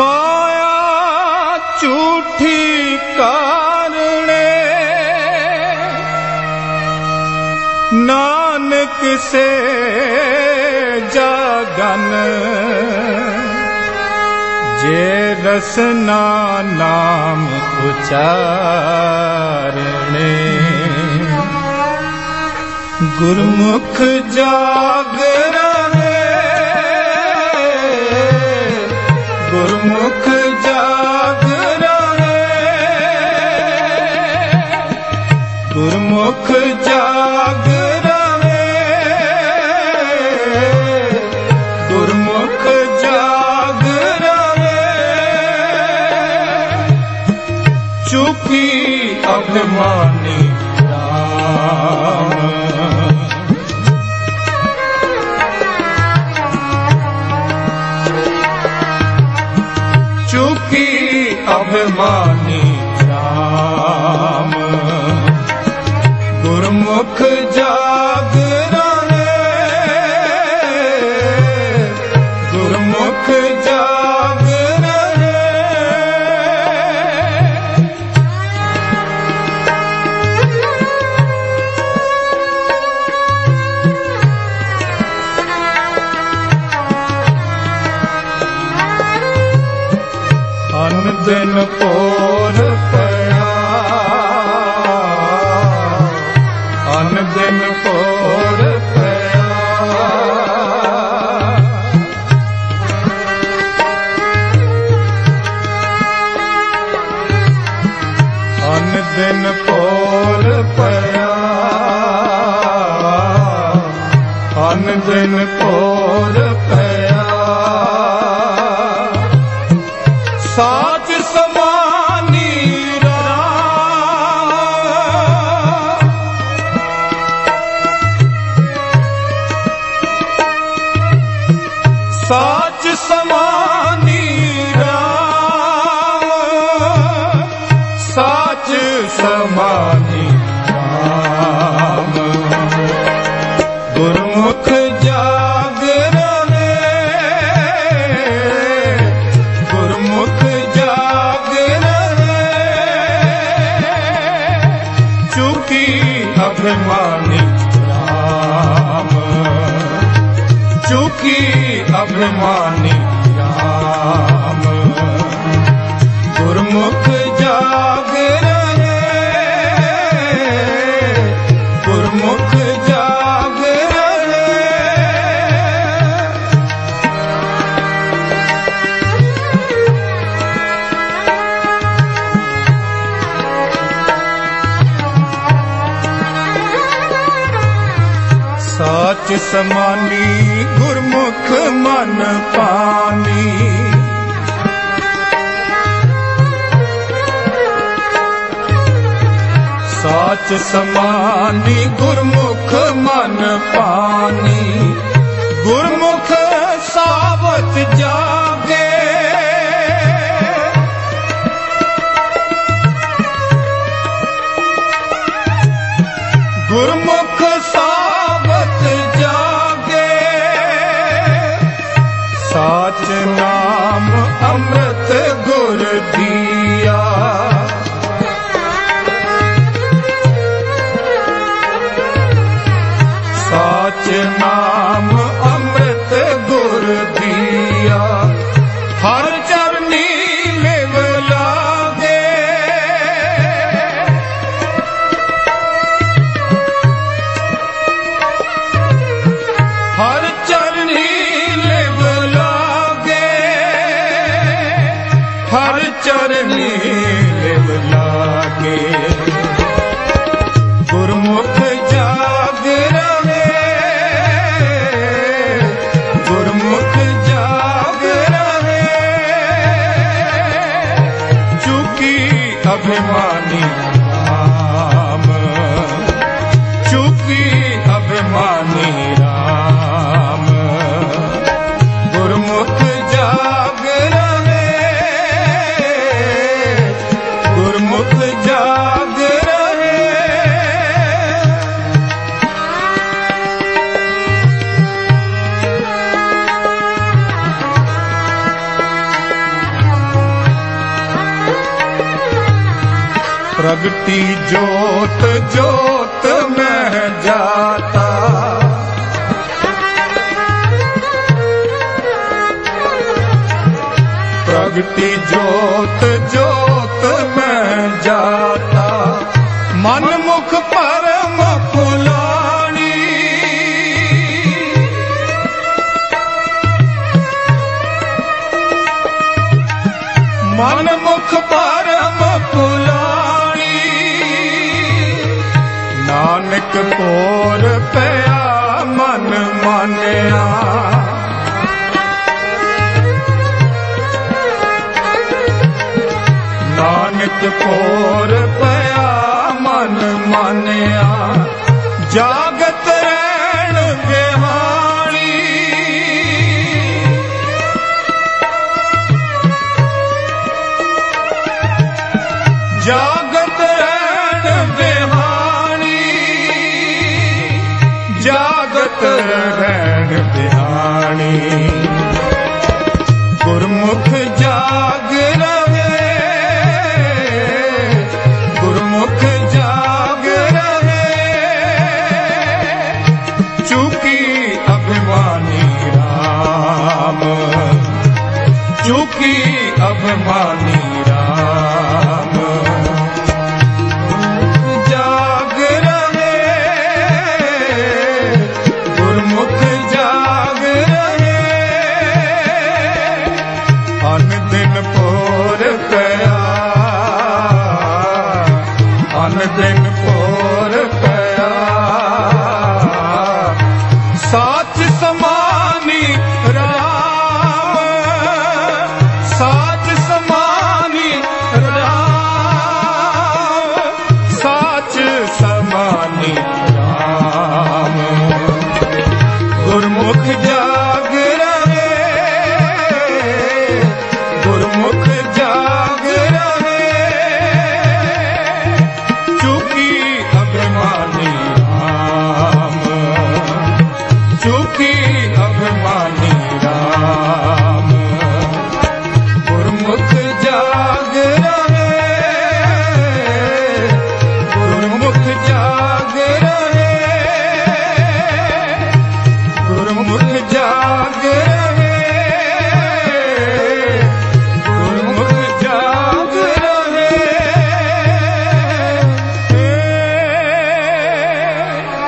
माया झूठी कारणे नानक से जागन जे रसना नाम उचारणे गुरमुख जाग रहे गुरमुख जाग रहे गुरमुख जाग रहे गुरमुख जाग रहे चुकी अभिमानी राम चुकी अभिमानी राम गुरमुख जाग रहे गुरमुख जाग रहे अन दिन पोर पया अन दिन पोर पया अन दिन पोर पया अन दिन पोर पया साच समानी राम साच समानी राम साच समानी राम गुरमुख जाग रहे गुरमुख जाग रहे चुकी अभिमानी राम चुकी अभिमानी राम गुरमुख जाग रहे गुरमुख जाग रहे साच समानी गुरमुख मन पानी साच समानी गुरमुख मन पानी गुरमुख सावत जागे गुरमुख सावत जागे साच नाम अमृत गुर दिया साच नाम अमृत गुर दिया हर चरनी लिव लागे हर चरनी लिव लागे हर चरनी लिव लागे गुरमुख जाग रहे गुरमुख जाग रहे चुकी अभिमानी राम चुकी अभिमानी राम गुरमुख जाग रहे गुरमुख जाग रहे प्रगटी जोत जोत में जाता। प्रगटी जोत जोत में जाता। मन मुख परम फुलानी। मन मुख परम फुलानी। नानक पोर पया मन मानिया। नानक पोर पया मन मानिया। जागत रैण बिहाणी। जागत रैण बिहाणी। जागत रैण बिहाणी। गुरमुख जाग रहे। गुरमुख जाग रहे। चूकी अभिमानी राम। चूकी अभिमानी